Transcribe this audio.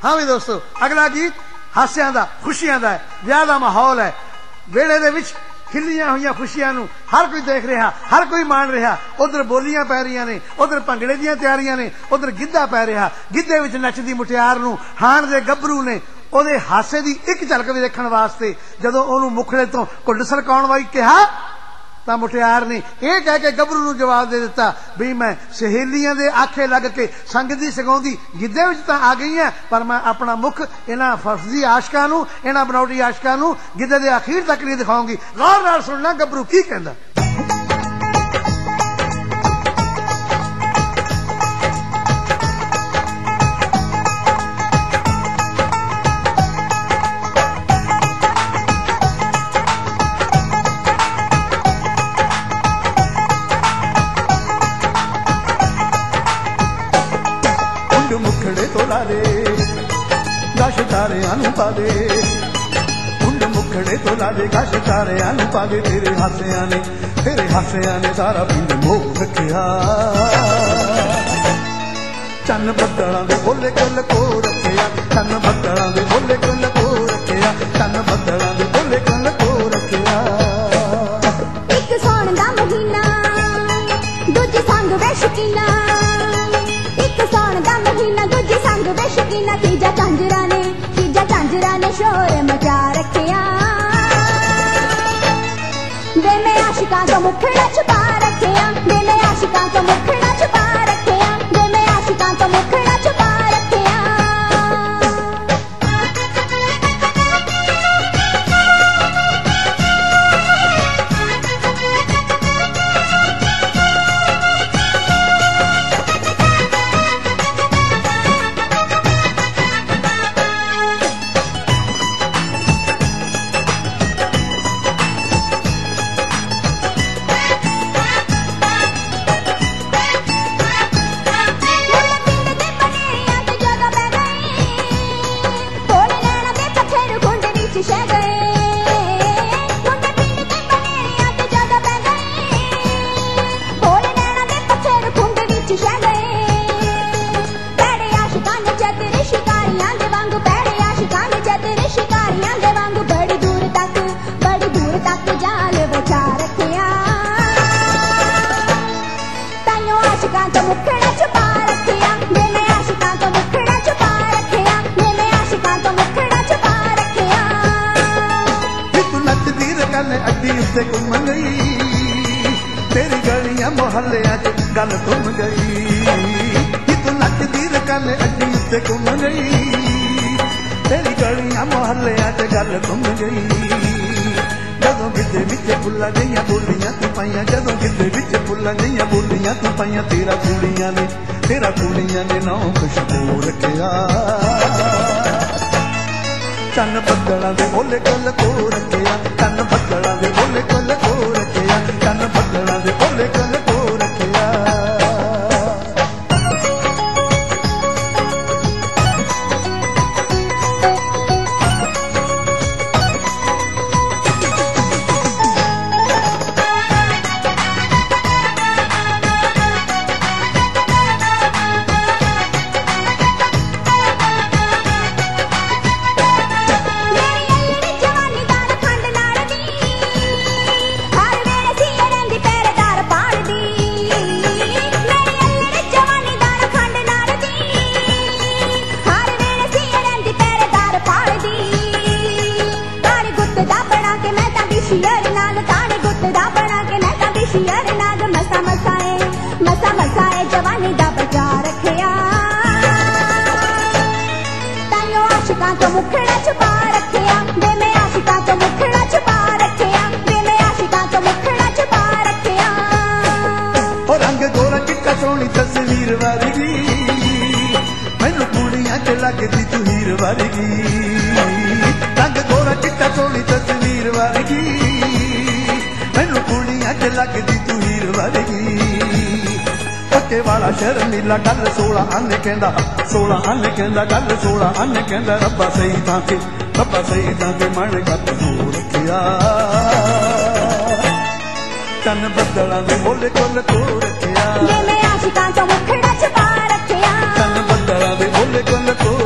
हाँ भी दोस्तों, अगला गीत हास्यां दा, खुशियां दा है, ब्याह दा माहौल है, वेड़े दे विच खिलियां हुई खुशियां नूं हर कोई देख रहा, हर कोई मान रहा। उधर बोलियां पै रही ने, उधर भंगड़े दियां तैयारियां ने, उधर गिद्धा पै रहा। गिद्धे विच नचदी मुटियार नूं हाण दे गभरू ने ओदे हासे दी एक झलक वेखण वास्ते जदों ओनूं मुखड़े तो घुंड सरकाउण वाली कहा तां मुटियार ने यह कह के गभरू नूं जवाब दे दिता भी मैं सहेलियां दे आखे लग के संगदी सगाउंदी गिद्धे विच तां आ गई है, पर मैं अपना मुख इन्हां फर्जी आशकां नूं, इन्हां बनावटी आशकां नूं गिद्धे दे आखिर तक नहीं दिखाऊंगी। गौर नाल सुनना गभरू की कहंदा। मुखड़े तो ला दे गश तारे आनू पा दे, कुंड मुखड़े तो ला दे गश तारे आनू पा दे। तेरे हासियां ने सारा पिंड मोह रखिया, चन्न बदलां दे बोले कल को रखिया, चन्न बदलां दे बोले कल को रखिया, चन्न बदलां दे बोले कल को रखिया। एक सौण दा महीना दूजे संग वे शकीना, एक सौण दा महीना दूजे संग वे शकीना। तीजा झांजरा ने शोर मचा रखिया, वे मैं आशिकां तो मुखड़ा छुपा रखिया, वे मैं आशिकां तो मुखड़ा छुपा रखिया, वे मैं आशिकां तो मुखड़ा छुपा रखिया। घूम गई तेरी गलियां मोहल्लियां च गल घूम गई, तू नचदी रकल अड्डी उत्ते घूम गई, तेरी गलियां मोहल्लियां च गल घूम गई। जदों गिद्धे विच फुल्लां जिहियां बोलियां तू पाइयां, जदों गिद्धे विच फुल्लां जिहियां बोलियां तू पाइयां। तेरा कुड़ियां ने नाम खुशबू रखिया, चन्न बदलां दे बोले कल को रखिया, चन्न बदलां दे बोले कल को रखिया, चन्न बदलां दे बोले कल को रखिया। जवानी दा बचा रखिया, ताइयों आशिकां तो मुखड़ा छुपा रखिया, वे मैं आशिकां तो मुखड़ा छुपा रखिया, वे मैं आशिकां तो मुखड़ा छुपा रखिया। ओ रंग गोरा चिट्टा सोहनी तस्वीर वर्गी, मैनू कुड़ियां च लगदी तू हीर वर्गी। रंग गोरा चिट्टा सोहनी तस्वीर वर्गी, मैनू कुड़ियां च लगदी तू हीर वर्गी। पक्के वाला शर्मीला गल 16 आने कहंदा, 16 आने कहंदा, गल 16 आने कहंदा। रब्बा सही थां के मन गत हो रखिया, चन्न बदलां दे बोले कल को रखिया, वे मैं आशिकां तो मुखड़ा छुपा रखिया, चन्न बदलां दे बोले कल को